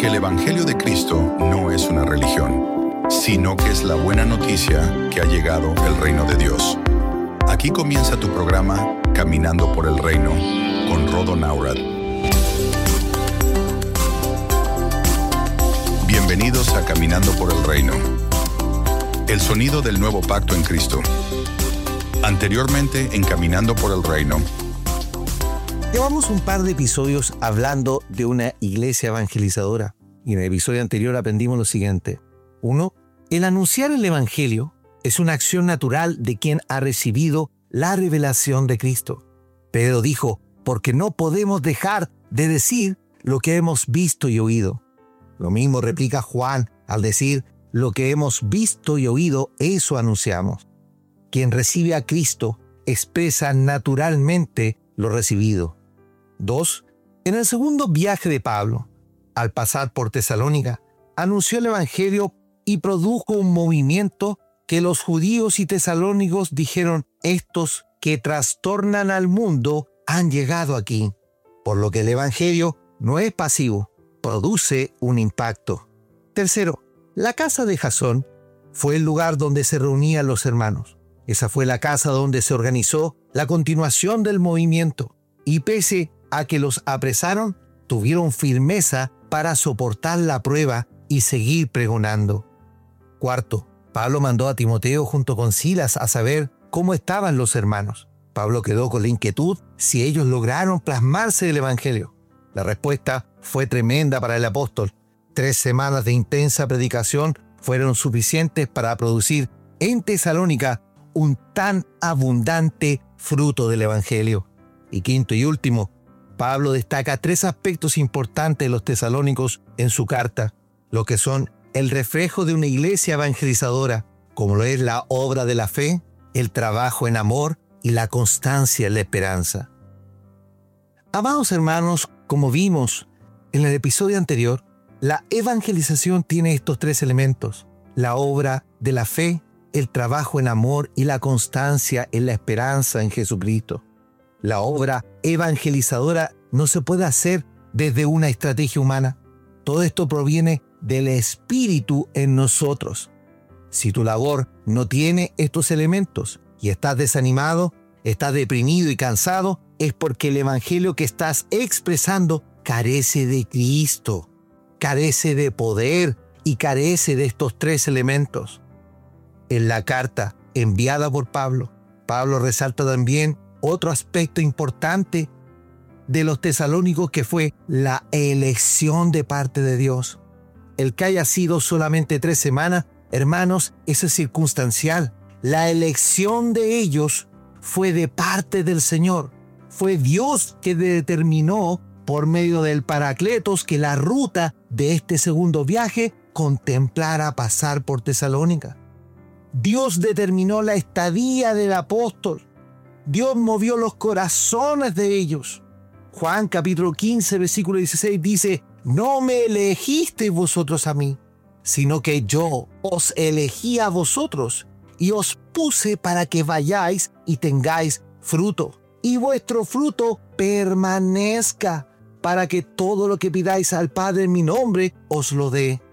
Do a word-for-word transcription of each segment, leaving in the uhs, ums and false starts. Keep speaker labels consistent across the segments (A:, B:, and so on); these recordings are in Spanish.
A: Porque el Evangelio de Cristo no es una religión, sino que es la buena noticia que ha llegado el reino de Dios. Aquí comienza tu programa Caminando por el Reino con Rodo Naurad. Bienvenidos a Caminando por el Reino. El sonido del nuevo pacto en Cristo. Anteriormente en Caminando por el Reino.
B: Llevamos un par de episodios hablando de una iglesia evangelizadora. Y en el episodio anterior aprendimos lo siguiente. Uno, el anunciar el evangelio es una acción natural de quien ha recibido la revelación de Cristo. Pedro dijo, porque no podemos dejar de decir lo que hemos visto y oído. Lo mismo replica Juan al decir, lo que hemos visto y oído, eso anunciamos. Quien recibe a Cristo expresa naturalmente lo recibido. Dos, en el segundo viaje de Pablo, al pasar por Tesalónica, anunció el evangelio y produjo un movimiento que los judíos y tesalónicos dijeron, estos que trastornan al mundo han llegado aquí. Por lo que el evangelio no es pasivo, produce un impacto. Tercero, la casa de Jasón fue el lugar donde se reunían los hermanos. Esa fue la casa donde se organizó la continuación del movimiento. Y pese a que los apresaron, tuvieron firmeza para soportar la prueba y seguir pregonando. Cuarto, Pablo mandó a Timoteo junto con Silas a saber cómo estaban los hermanos. Pablo quedó con la inquietud si ellos lograron plasmarse el evangelio. La respuesta fue tremenda para el apóstol. Tres semanas de intensa predicación fueron suficientes para producir en Tesalónica un tan abundante fruto del evangelio. Y quinto y último, Pablo destaca tres aspectos importantes de los tesalónicos en su carta, lo que son el reflejo de una iglesia evangelizadora, como lo es la obra de la fe, el trabajo en amor y la constancia en la esperanza. Amados hermanos, como vimos en el episodio anterior, la evangelización tiene estos tres elementos: la obra de la fe, el trabajo en amor y la constancia en la esperanza en Jesucristo. La obra evangelizadora no se puede hacer desde una estrategia humana. Todo esto proviene del Espíritu en nosotros. Si tu labor no tiene estos elementos y estás desanimado, estás deprimido y cansado, es porque el evangelio que estás expresando carece de Cristo, carece de poder y carece de estos tres elementos. En la carta enviada por Pablo, Pablo resalta también otro aspecto importante de los tesalónicos, que fue la elección de parte de Dios. El que haya sido solamente tres semanas, hermanos, eso es circunstancial. La elección de ellos fue de parte del Señor. Fue Dios que determinó por medio del Paracletos que la ruta de este segundo viaje contemplara pasar por Tesalónica. Dios determinó la estadía del apóstol. Dios movió los corazones de ellos. Juan capítulo quince, versículo dieciséis dice, no me elegisteis vosotros a mí, sino que yo os elegí a vosotros y os puse para que vayáis y tengáis fruto, y vuestro fruto permanezca, para que todo lo que pidáis al Padre en mi nombre os lo dé.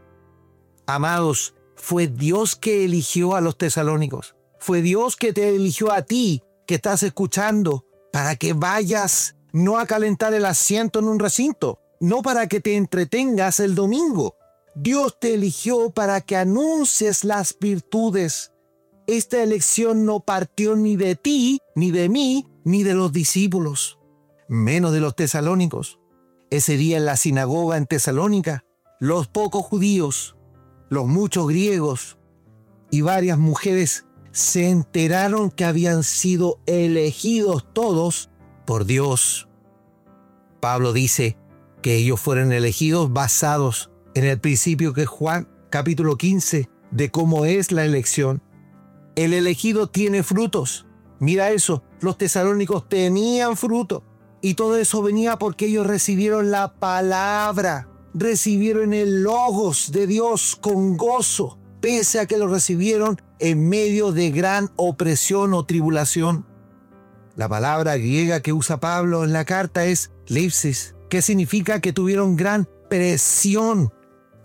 B: Amados, fue Dios que eligió a los tesalónicos. Fue Dios que te eligió a ti, que estás escuchando, para que vayas no a calentar el asiento en un recinto, no para que te entretengas el domingo. Dios te eligió para que anuncies las virtudes. Esta elección no partió ni de ti, ni de mí, ni de los discípulos, menos de los tesalónicos. Ese día en la sinagoga en Tesalónica, los pocos judíos, los muchos griegos y varias mujeres se enteraron que habían sido elegidos todos por Dios. Pablo dice que ellos fueron elegidos basados en el principio que Juan capítulo quince de cómo es la elección. El elegido tiene frutos. Mira eso, los tesalónicos tenían fruto y todo eso venía porque ellos recibieron la palabra, recibieron el logos de Dios con gozo, pese a que lo recibieron en medio de gran opresión o tribulación. La palabra griega que usa Pablo en la carta es lipsis, que significa que tuvieron gran presión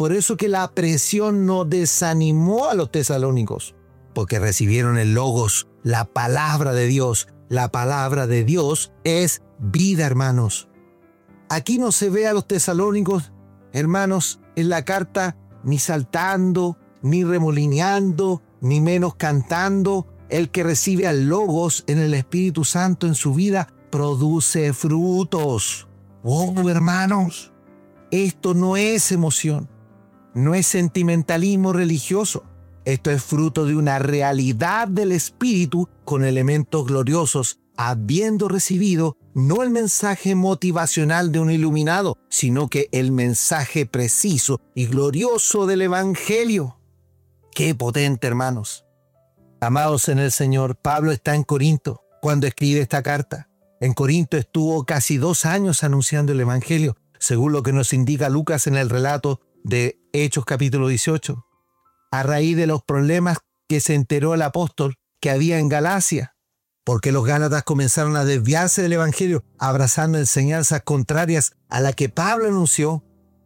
B: Por eso que la presión no desanimó a los tesalónicos, porque recibieron el Logos, la palabra de Dios. La palabra de Dios es vida, hermanos. Aquí no se ve a los tesalónicos, hermanos, en la carta, ni saltando, ni remolineando, ni menos cantando. El que recibe al Logos en el Espíritu Santo en su vida produce frutos. Oh, hermanos, esto no es emoción, no es sentimentalismo religioso. Esto es fruto de una realidad del Espíritu con elementos gloriosos, habiendo recibido no el mensaje motivacional de un iluminado, sino que el mensaje preciso y glorioso del Evangelio. ¡Qué potente, hermanos! Amados en el Señor, Pablo está en Corinto cuando escribe esta carta. En Corinto estuvo casi dos años anunciando el Evangelio, según lo que nos indica Lucas en el relato de Hechos capítulo dieciocho. A raíz de los problemas que se enteró el apóstol que había en Galacia, porque los gálatas comenzaron a desviarse del Evangelio, abrazando enseñanzas contrarias a la que Pablo anunció.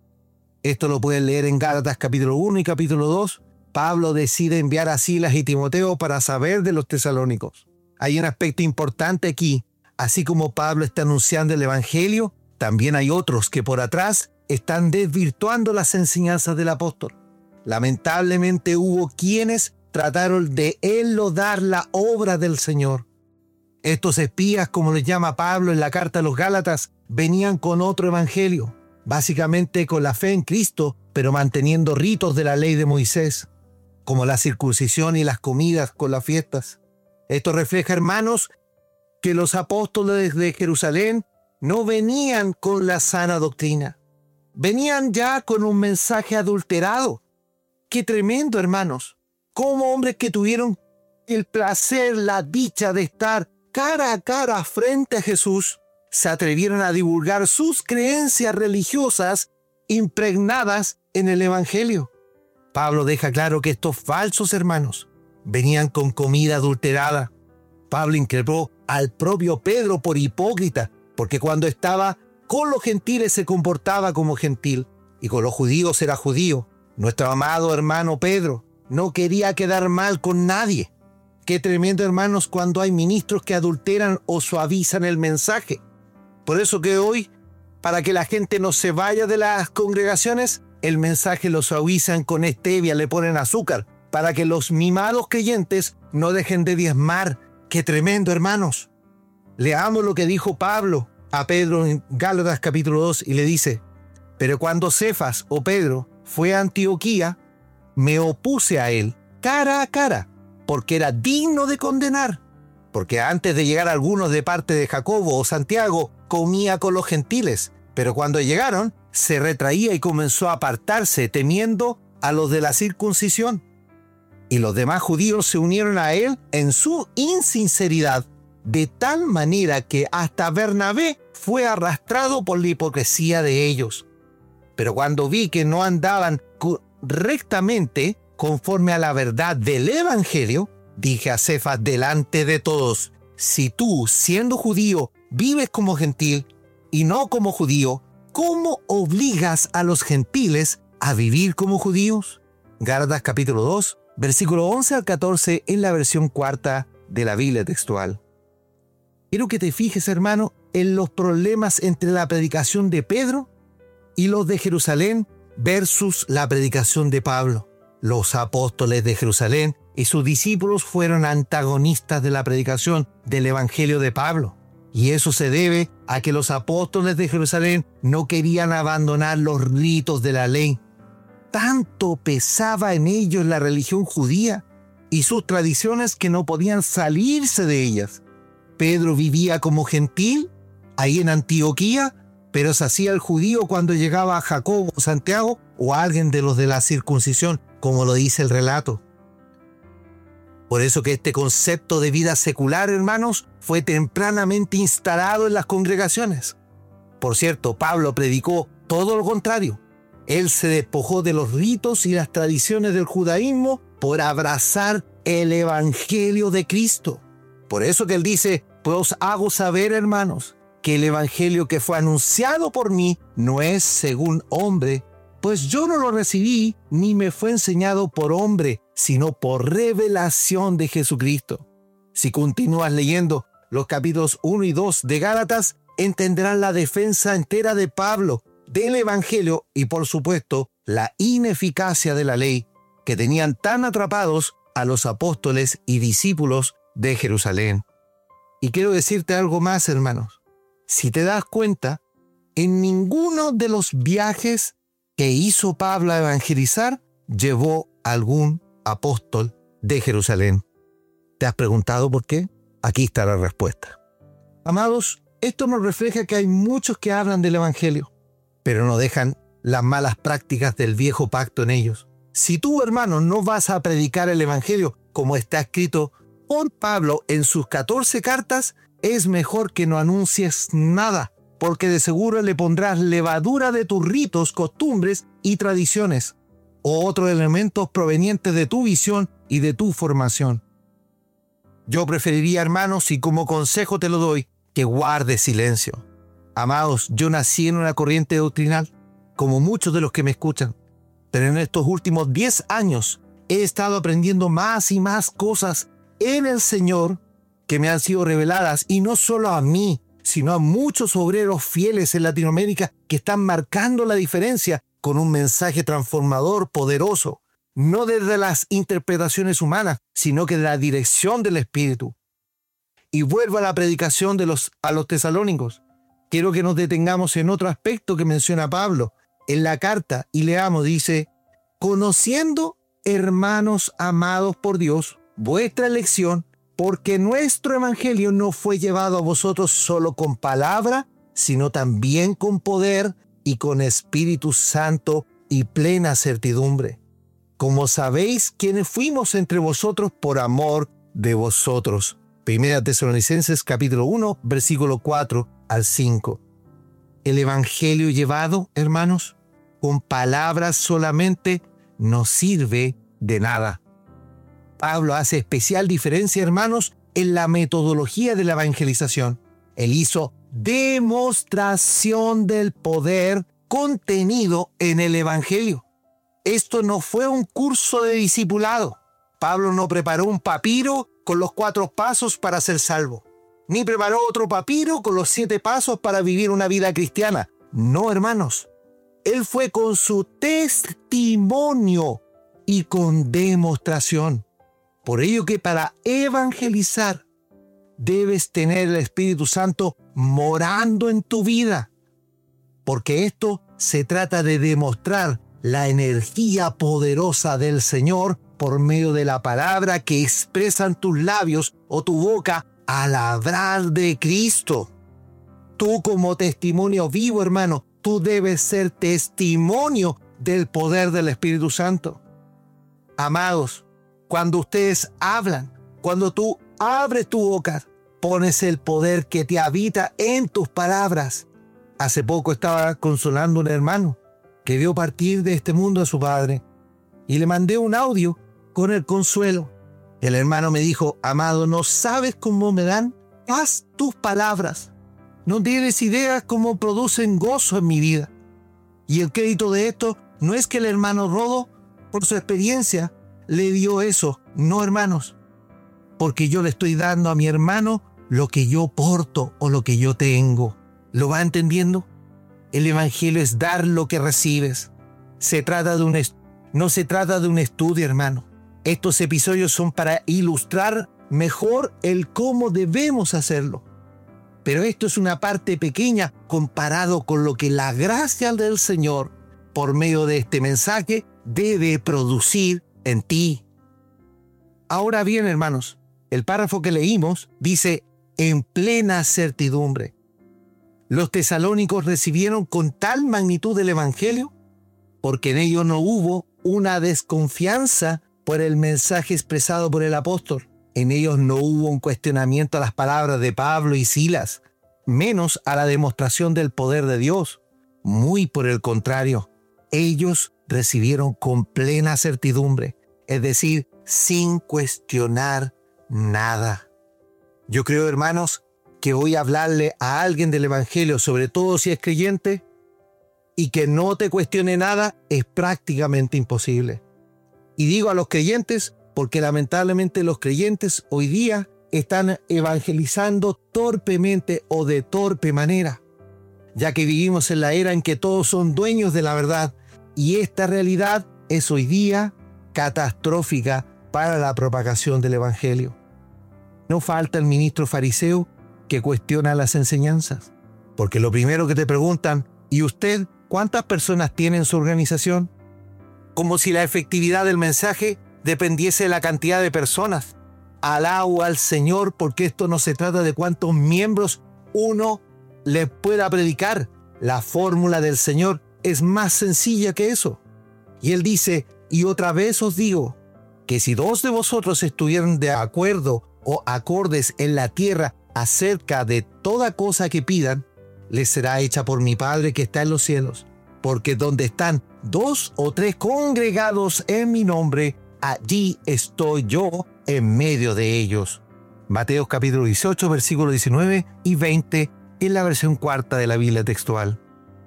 B: Esto lo pueden leer en Gálatas capítulo uno y capítulo dos. Pablo decide enviar a Silas y Timoteo para saber de los tesalónicos. Hay un aspecto importante aquí. Así como Pablo está anunciando el Evangelio, también hay otros que por atrás están desvirtuando las enseñanzas del apóstol. Lamentablemente hubo quienes trataron de enlodar la obra del Señor. Estos espías, como les llama Pablo en la carta a los Gálatas, venían con otro evangelio, básicamente con la fe en Cristo, pero manteniendo ritos de la ley de Moisés, como la circuncisión y las comidas con las fiestas. Esto refleja, hermanos, que los apóstoles de Jerusalén no venían con la sana doctrina. Venían ya con un mensaje adulterado. ¡Qué tremendo, hermanos! Como hombres que tuvieron el placer, la dicha de estar cara a cara frente a Jesús, se atrevieron a divulgar sus creencias religiosas impregnadas en el Evangelio. Pablo deja claro que estos falsos hermanos venían con comida adulterada. Pablo increpó al propio Pedro por hipócrita, porque cuando estaba con los gentiles se comportaba como gentil y con los judíos era judío. Nuestro amado hermano Pedro no quería quedar mal con nadie. Qué tremendo, hermanos, cuando hay ministros que adulteran o suavizan el mensaje. Por eso que hoy, para que la gente no se vaya de las congregaciones, el mensaje lo suavizan con stevia, le ponen azúcar, para que los mimados creyentes no dejen de diezmar. ¡Qué tremendo, hermanos! Leamos lo que dijo Pablo a Pedro en Gálatas capítulo dos y le dice: pero cuando Cefas o Pedro fue a Antioquía, me opuse a él cara a cara, porque era digno de condenar. Porque antes de llegar algunos de parte de Jacobo o Santiago, comía con los gentiles, pero cuando llegaron, se retraía y comenzó a apartarse, temiendo a los de la circuncisión. Y los demás judíos se unieron a él en su insinceridad, de tal manera que hasta Bernabé fue arrastrado por la hipocresía de ellos. Pero cuando vi que no andaban rectamente conforme a la verdad del Evangelio, dije a Cefas delante de todos: si tú, siendo judío, vives como gentil y no como judío, ¿cómo obligas a los gentiles a vivir como judíos? Gálatas capítulo dos, versículo once al catorce en la versión cuarta de la Biblia textual. Quiero que te fijes, hermano, en los problemas entre la predicación de Pedro y los de Jerusalén versus la predicación de Pablo. Los apóstoles de Jerusalén y sus discípulos fueron antagonistas de la predicación del Evangelio de Pablo. Y eso se debe a que los apóstoles de Jerusalén no querían abandonar los ritos de la ley. Tanto pesaba en ellos la religión judía y sus tradiciones que no podían salirse de ellas. Pedro vivía como gentil ahí en Antioquía, pero se hacía el judío cuando llegaba a Jacobo o Santiago o a alguien de los de la circuncisión, como lo dice el relato. Por eso que este concepto de vida secular, hermanos, fue tempranamente instalado en las congregaciones. Por cierto, Pablo predicó todo lo contrario. Él se despojó de los ritos y las tradiciones del judaísmo por abrazar el Evangelio de Cristo. Por eso que él dice: pues os hago saber, hermanos, que el Evangelio que fue anunciado por mí no es según hombre, Pues yo no lo recibí ni me fue enseñado por hombre, sino por revelación de Jesucristo. Si continúas leyendo los capítulos uno y dos de Gálatas, entenderás la defensa entera de Pablo del Evangelio y, por supuesto, la ineficacia de la ley que tenían tan atrapados a los apóstoles y discípulos de Jerusalén. Y quiero decirte algo más, hermanos. Si te das cuenta, en ninguno de los viajes que hizo Pablo a evangelizar llevó algún apóstol de Jerusalén. ¿Te has preguntado por qué? Aquí está la respuesta. Amados, esto nos refleja que hay muchos que hablan del Evangelio, pero no dejan las malas prácticas del viejo pacto en ellos. Si tú, hermano, no vas a predicar el Evangelio como está escrito por Pablo en sus catorce cartas, es mejor que no anuncies nada, porque de seguro le pondrás levadura de tus ritos, costumbres y tradiciones, o otros elementos provenientes de tu visión y de tu formación. Yo preferiría, hermanos, y como consejo te lo doy, que guardes silencio. Amados, yo nací en una corriente doctrinal, como muchos de los que me escuchan, pero en estos últimos diez años he estado aprendiendo más y más cosas en el Señor que me han sido reveladas, y no solo a mí, sino a muchos obreros fieles en Latinoamérica que están marcando la diferencia con un mensaje transformador, poderoso, no desde las interpretaciones humanas, sino que de la dirección del Espíritu. Y vuelvo a la predicación de los, a los tesalónicos. Quiero que nos detengamos en otro aspecto que menciona Pablo en la carta y leamos, dice: conociendo, hermanos amados por Dios, vuestra elección, porque nuestro evangelio no fue llevado a vosotros solo con palabra, sino también con poder y con Espíritu Santo y plena certidumbre. Como sabéis, quienes fuimos entre vosotros por amor de vosotros. Primera Tesalonicenses capítulo uno, versículo cuatro al cinco. El evangelio llevado, hermanos, con palabras solamente no sirve de nada. Pablo hace especial diferencia, hermanos, en la metodología de la evangelización. Él hizo demostración del poder contenido en el evangelio. Esto no fue un curso de discipulado. Pablo no preparó un papiro con los cuatro pasos para ser salvo, ni preparó otro papiro con los siete pasos para vivir una vida cristiana. No, hermanos. Él fue con su testimonio y con demostración. Por ello que para evangelizar debes tener el Espíritu Santo morando en tu vida, porque esto se trata de demostrar la energía poderosa del Señor por medio de la palabra que expresan tus labios o tu boca al hablar de Cristo. Tú como testimonio vivo, hermano, tú debes ser testimonio del poder del Espíritu Santo. Amados, cuando ustedes hablan, cuando tú abres tu boca, pones el poder que te habita en tus palabras. Hace poco estaba consolando a un hermano que vio partir de este mundo a su padre y le mandé un audio con el consuelo. El hermano me dijo: amado, no sabes cómo me dan paz tus palabras. No tienes idea cómo producen gozo en mi vida. Y el crédito de esto no es que el hermano Rodo, por su experiencia, le dio eso. No, hermanos, porque yo le estoy dando a mi hermano lo que yo porto o lo que yo tengo. ¿Lo va entendiendo? El evangelio es dar lo que recibes. Se trata de un est- no se trata de un estudio, hermano. Estos episodios son para ilustrar mejor el cómo debemos hacerlo. Pero esto es una parte pequeña comparado con lo que la gracia del Señor, por medio de este mensaje, debe producir en ti. Ahora bien, hermanos, el párrafo que leímos dice: en plena certidumbre. Los tesalónicos recibieron con tal magnitud el evangelio porque en ellos no hubo una desconfianza por el mensaje expresado por el apóstol. En ellos no hubo un cuestionamiento a las palabras de Pablo y Silas, menos a la demostración del poder de Dios. Muy por el contrario, ellos recibieron con plena certidumbre, es decir, sin cuestionar nada. Yo creo, hermanos, que voy a hablarle a alguien del evangelio, sobre todo si es creyente, y que no te cuestione nada es prácticamente imposible. Y digo a los creyentes porque lamentablemente los creyentes hoy día están evangelizando torpemente o de torpe manera, ya que vivimos en la era en que todos son dueños de la verdad, y esta realidad es hoy día catastrófica para la propagación del evangelio. No falta el ministro fariseo que cuestiona las enseñanzas, porque lo primero que te preguntan: ¿y usted cuántas personas tiene en su organización? Como si la efectividad del mensaje dependiese de la cantidad de personas. Alabo al Señor, porque esto no se trata de cuántos miembros uno le pueda predicar. La fórmula del Señor es más sencilla que eso. Y Él dice: y otra vez os digo, que si dos de vosotros estuvieran de acuerdo o acordes en la tierra acerca de toda cosa que pidan, les será hecha por mi Padre que está en los cielos. Porque donde están dos o tres congregados en mi nombre, allí estoy yo en medio de ellos. Mateo capítulo dieciocho, versículos diecinueve y veinte, en la versión cuarta de la Biblia textual.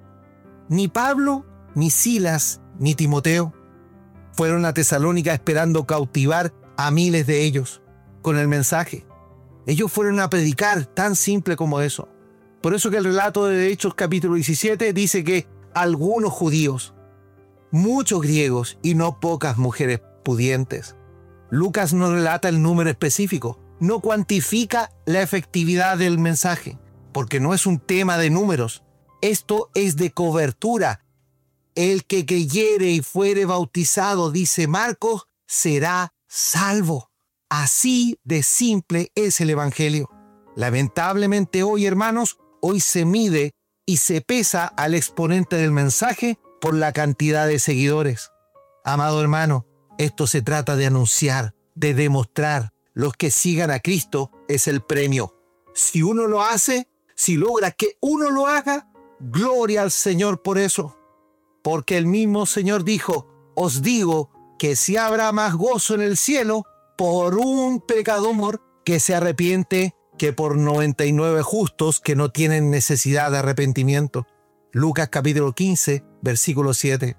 B: Ni Pablo, ni Silas, ni Timoteo fueron a Tesalónica esperando cautivar a miles de ellos con el mensaje. Ellos fueron a predicar, tan simple como eso. Por eso que el relato de Hechos capítulo diecisiete dice que algunos judíos, muchos griegos y no pocas mujeres pudientes. Lucas no relata el número específico, no cuantifica la efectividad del mensaje, porque no es un tema de números. Esto es de cobertura. El que creyere y fuere bautizado, dice Marcos, será salvo. Así de simple es el evangelio. Lamentablemente hoy, hermanos, hoy se mide y se pesa al exponente del mensaje por la cantidad de seguidores. Amado hermano, esto se trata de anunciar, de demostrar. Los que sigan a Cristo es el premio. Si uno lo hace, si logra que uno lo haga, gloria al Señor por eso. Porque el mismo Señor dijo: os digo que si habrá más gozo en el cielo por un pecador que se arrepiente que por noventa y nueve justos que no tienen necesidad de arrepentimiento. Lucas capítulo quince, versículo siete.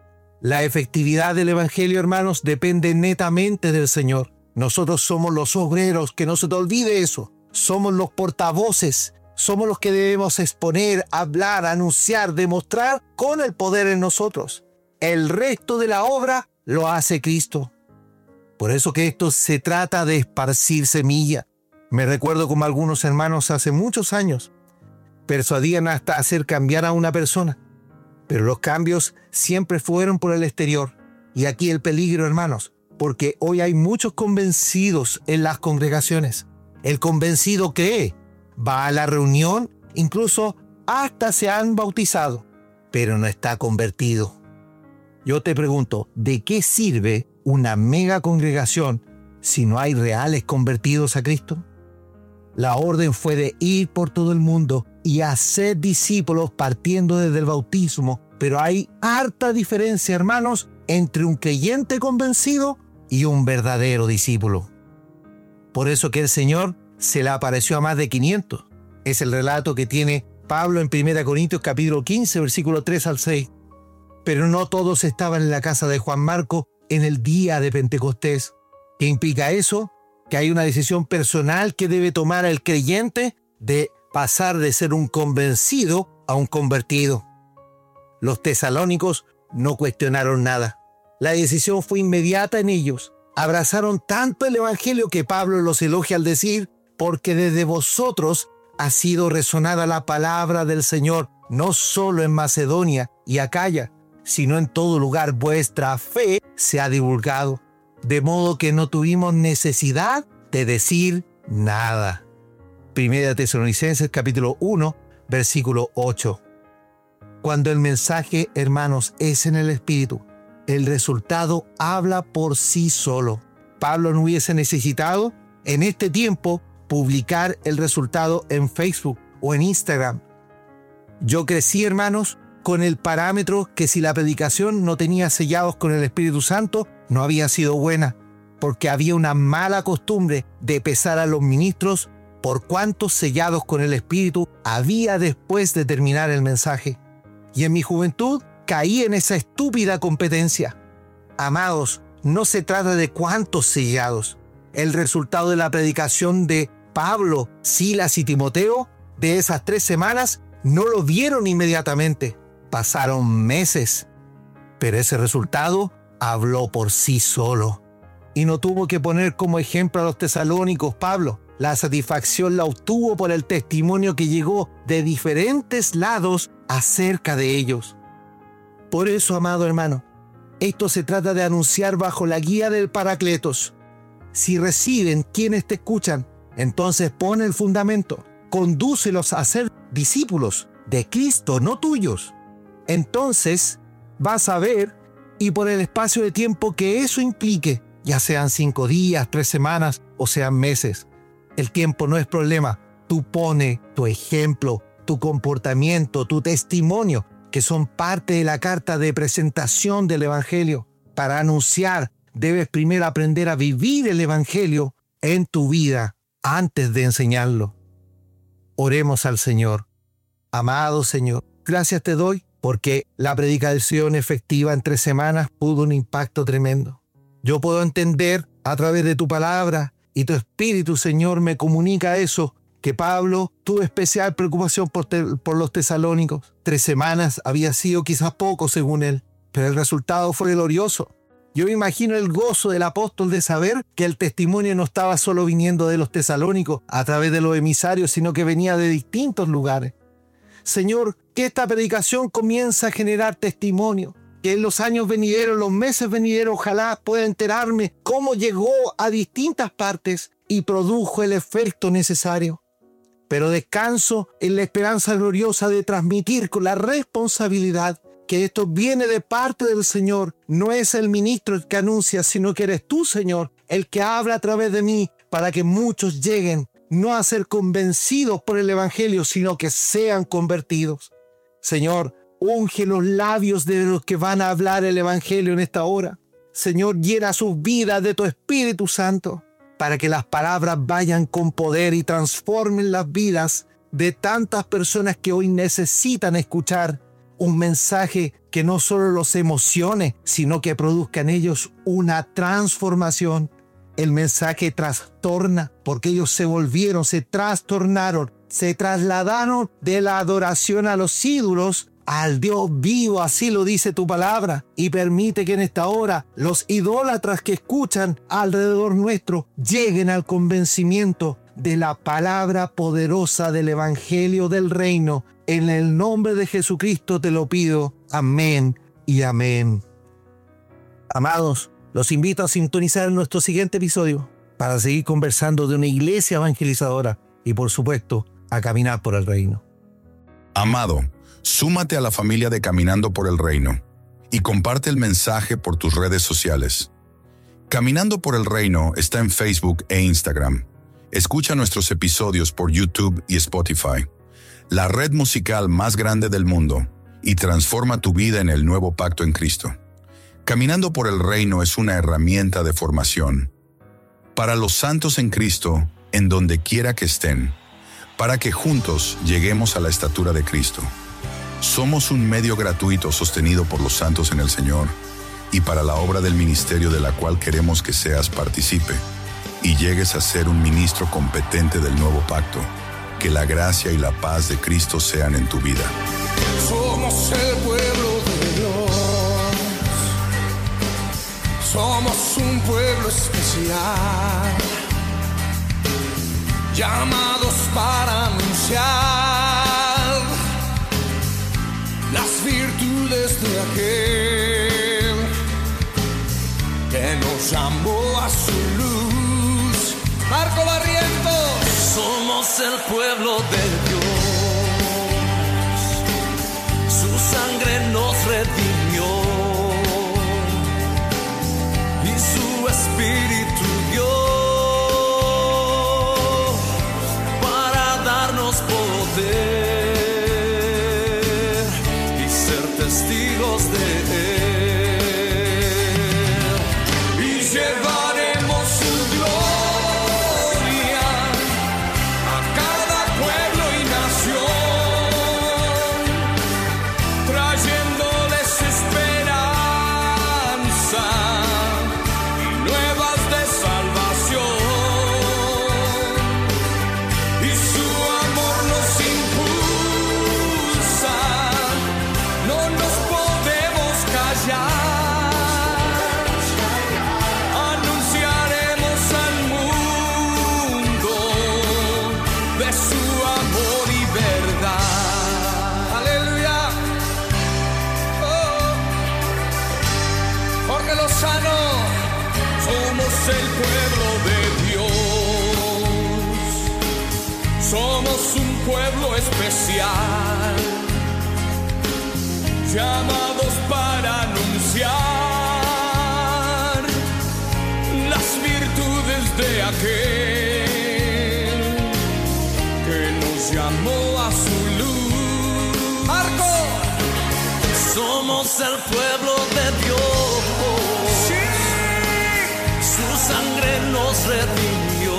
B: La efectividad del evangelio, hermanos, depende netamente del Señor. Nosotros somos los obreros, que no se te olvide eso. Somos los portavoces, somos los que debemos exponer, hablar, anunciar, demostrar con el poder en nosotros. El resto de la obra lo hace Cristo. Por eso que esto se trata de esparcir semilla. Me recuerdo como algunos hermanos hace muchos años persuadían hasta hacer cambiar a una persona, pero los cambios siempre fueron por el exterior. Y aquí el peligro, hermanos, porque hoy hay muchos convencidos en las congregaciones. El convencido cree, va a la reunión, incluso hasta se han bautizado, pero no está convertido. Yo te pregunto, ¿de qué sirve una mega congregación si no hay reales convertidos a Cristo? La orden fue de ir por todo el mundo y hacer discípulos partiendo desde el bautismo, pero hay harta diferencia, hermanos, entre un creyente convencido y un verdadero discípulo. Por eso que el Señor se le apareció a más de quinientos. Es el relato que tiene Pablo en primera Corintios capítulo quince, versículo tres al seis. Pero no todos estaban en la casa de Juan Marcos en el día de Pentecostés. ¿Qué implica eso? Que hay una decisión personal que debe tomar el creyente de pasar de ser un convencido a un convertido. Los tesalónicos no cuestionaron nada. La decisión fue inmediata en ellos. Abrazaron tanto el evangelio que Pablo los elogia al decir: porque desde vosotros ha sido resonada la palabra del Señor, no solo en Macedonia y Acaya, sino en todo lugar vuestra fe se ha divulgado, de modo que no tuvimos necesidad de decir nada. Primera Tesalonicenses capítulo uno, versículo ocho. Cuando el mensaje, hermanos, es en el Espíritu, el resultado habla por sí solo. Pablo no hubiese necesitado en este tiempo publicar el resultado en Facebook o en Instagram. Yo crecí, hermanos, con el parámetro que si la predicación no tenía sellados con el Espíritu Santo, no había sido buena, porque había una mala costumbre de pesar a los ministros por cuántos sellados con el Espíritu había después de terminar el mensaje. y en mi juventud caí en esa estúpida competencia. Amados, no se trata de cuántos sellados. El resultado de la predicación de Pablo, Silas y Timoteo de esas tres semanas no lo vieron inmediatamente. Pasaron meses. Pero ese resultado habló por sí solo. Y no tuvo que poner como ejemplo a los tesalónicos Pablo. La satisfacción la obtuvo por el testimonio que llegó de diferentes lados acerca de ellos. Por eso, amado hermano, esto se trata de anunciar bajo la guía del Paracletos. Si reciben quienes te escuchan, entonces pon el fundamento. Condúcelos a ser discípulos de Cristo, no tuyos. Entonces vas a ver, y por el espacio de tiempo que eso implique, ya sean cinco días, tres semanas o sean meses, el tiempo no es problema. Tú pone tu ejemplo, tu comportamiento, tu testimonio, que son parte de la carta de presentación del Evangelio. Para anunciar, debes primero aprender a vivir el Evangelio en tu vida antes de enseñarlo. Oremos al Señor. Amado Señor, gracias te doy porque la predicación efectiva en tres semanas pudo un impacto tremendo. Yo puedo entender a través de tu palabra y tu Espíritu, Señor, me comunica eso, que Pablo tuvo especial preocupación por, te, por los tesalónicos. Tres semanas había sido quizás poco según él, pero el resultado fue glorioso. Yo me imagino el gozo del apóstol de saber que el testimonio no estaba solo viniendo de los tesalónicos a través de los emisarios, sino que venía de distintos lugares. Señor, que esta predicación comience a generar testimonio, que en los años venideros, los meses venideros, ojalá pueda enterarme cómo llegó a distintas partes y produjo el efecto necesario. Pero descanso en la esperanza gloriosa de transmitir con la responsabilidad que esto viene de parte del Señor. No es el ministro el que anuncia, sino que eres tú, Señor, el que habla a través de mí para que muchos lleguen no a ser convencidos por el Evangelio, sino que sean convertidos. Señor, unge los labios de los que van a hablar el Evangelio en esta hora. Señor, llena sus vidas de tu Espíritu Santo para que las palabras vayan con poder y transformen las vidas de tantas personas que hoy necesitan escuchar un mensaje que no solo los emocione, sino que produzca en ellos una transformación. El mensaje trastorna porque ellos se volvieron, se trastornaron, se trasladaron de la adoración a los ídolos al Dios vivo, así lo dice tu palabra, y permite que en esta hora los idólatras que escuchan alrededor nuestro lleguen al convencimiento de la palabra poderosa del Evangelio del Reino. En el nombre de Jesucristo te lo pido. Amén y amén. Amados, los invito a sintonizar nuestro siguiente episodio para seguir conversando de una iglesia evangelizadora y, por supuesto, a caminar por el reino.
A: Amado, súmate a la familia de Caminando por el Reino y comparte el mensaje por tus redes sociales. Caminando por el Reino está en Facebook e Instagram. Escucha nuestros episodios por YouTube y Spotify, la red musical más grande del mundo, y transforma tu vida en el nuevo pacto en Cristo. Caminando por el Reino es una herramienta de formación para los santos en Cristo, en donde quiera que estén, para que juntos lleguemos a la estatura de Cristo. Somos un medio gratuito sostenido por los santos en el Señor y para la obra del ministerio de la cual queremos que seas partícipe y llegues a ser un ministro competente del nuevo pacto. Que la gracia y la paz de Cristo sean en tu vida.
C: Somos el pueblo de Dios. Somos un pueblo especial, llamados para anunciar las virtudes de aquel que nos llamó a su luz. Marco Barrientos.
D: Somos el pueblo de Dios, su sangre nos redimió y su espíritu dio para darnos poder y ser testigos de él y llevaremos su gloria a cada pueblo y nación.
C: especial, llamados para anunciar las virtudes de aquel que nos llamó a su luz. Marco,
D: somos el pueblo de Dios.
C: sí,
D: Su sangre nos redimió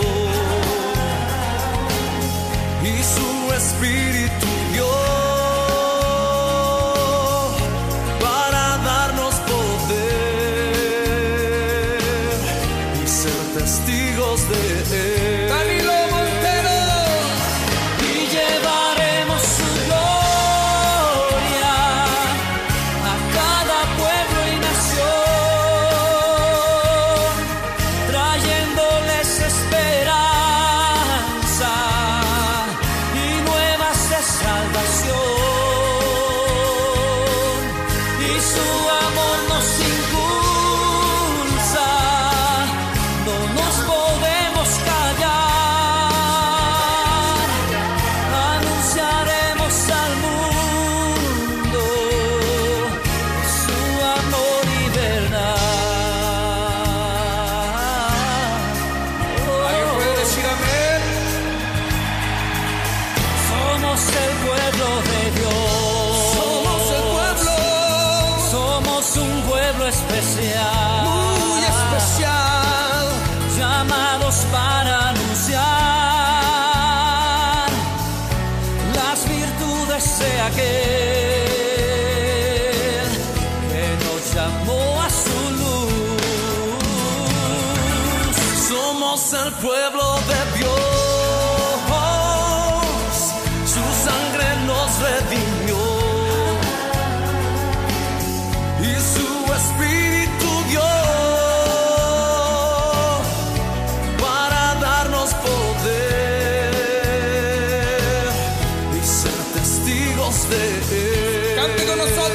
D: y su espíritu dio para darnos poder y ser testigos de él.
C: Danilo Montero,
D: Y llevaremos su gloria a cada pueblo y nación, trayéndoles esperanza y nuevas de salvación. Y su amor nos impulsa, no nos podemos callar. Anunciaremos al mundo su amor y verdad.
C: ¿alguien puede decir amén?
D: Somos el pueblo de Dios.
C: Somos el pueblo
D: Somos un pueblo especial.
C: muy especial,
D: Llamados para anunciar las virtudes de aquel que nos llamó a su luz. Somos el pueblo de Dios, su sangre nos redimió y su espíritu dio para darnos poder y ser testigos de él.
C: cante con nosotros.